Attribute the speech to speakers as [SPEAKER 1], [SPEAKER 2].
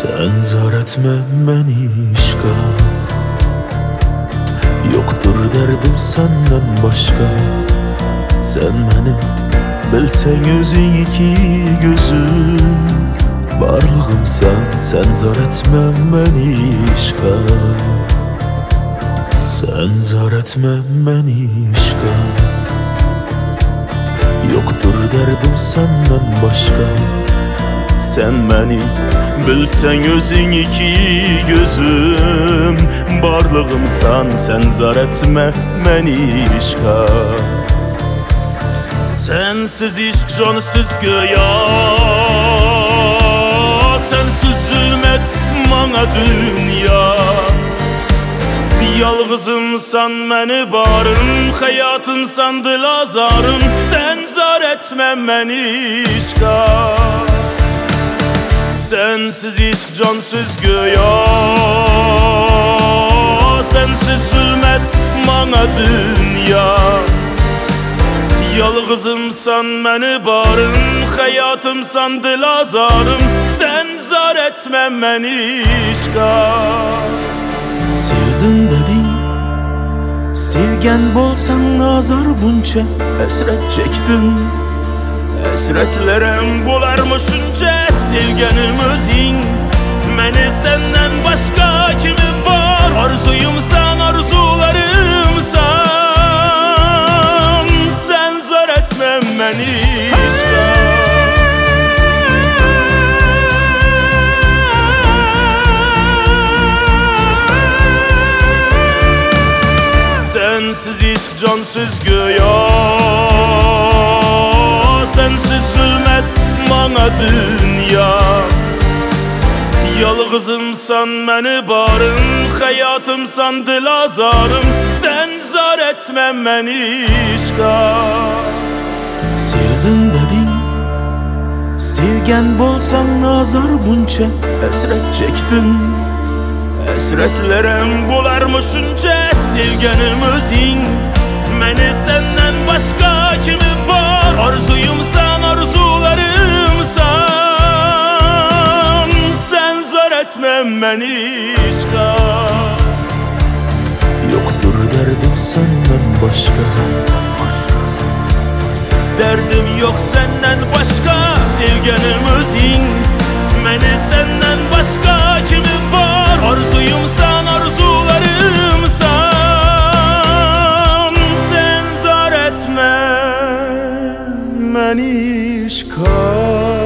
[SPEAKER 1] Sen zar etme beni işqa, yoktur derdim senden başka. Sen beni bilsen özün iki gözüm, varlığım sen zar etme beni işqa. Sen zar etme beni işqa, yoktur derdim senden başka. Sen beni bilsen özün iki gözüm, barlığımsan sen zar etme beni işqa. Sensiz işq cansız göya, sensiz zulmet bana dünya. Yalğızımsan məni barım, hayatımsan dilazarım. Sen zar etme beni işqa. Sensiz işq cansız göya, sensiz zulmet bana dünya. Yalğızımsan məni barım, hayatımsan dilazarım. Sen zar etme beni işqa.
[SPEAKER 2] Sevdim dedin, sevgen bolsan nazar bunca.
[SPEAKER 1] Esret çektim, esretlerim bularmışınca. Sevgenim özün, məni senden başka kimi var? Arzuyumsan, arzularımsan. Sen zar etme beni işqa. Sensiz işq cansız göya, sensiz zulmet bana dünya. Yalğızımsan məni barım, hayatımsan dilazarım. Sen zar etme beni işqa.
[SPEAKER 2] Sevdim dedin, sevgen bolsan nazar bunca.
[SPEAKER 1] Esret çektim, esretlerim bularmışınca. Sevgenim özün, məni senden başka kimi var? Arzuyumsan, arzularımsan. Sen zar etme beni işqa. Yoktur derdim senden başka. Derdim yok senden başka. Sevgenim özün, məni senden başka kimi var? Arzuyumsan, arzularımsan. Sen zar etme beni işqa.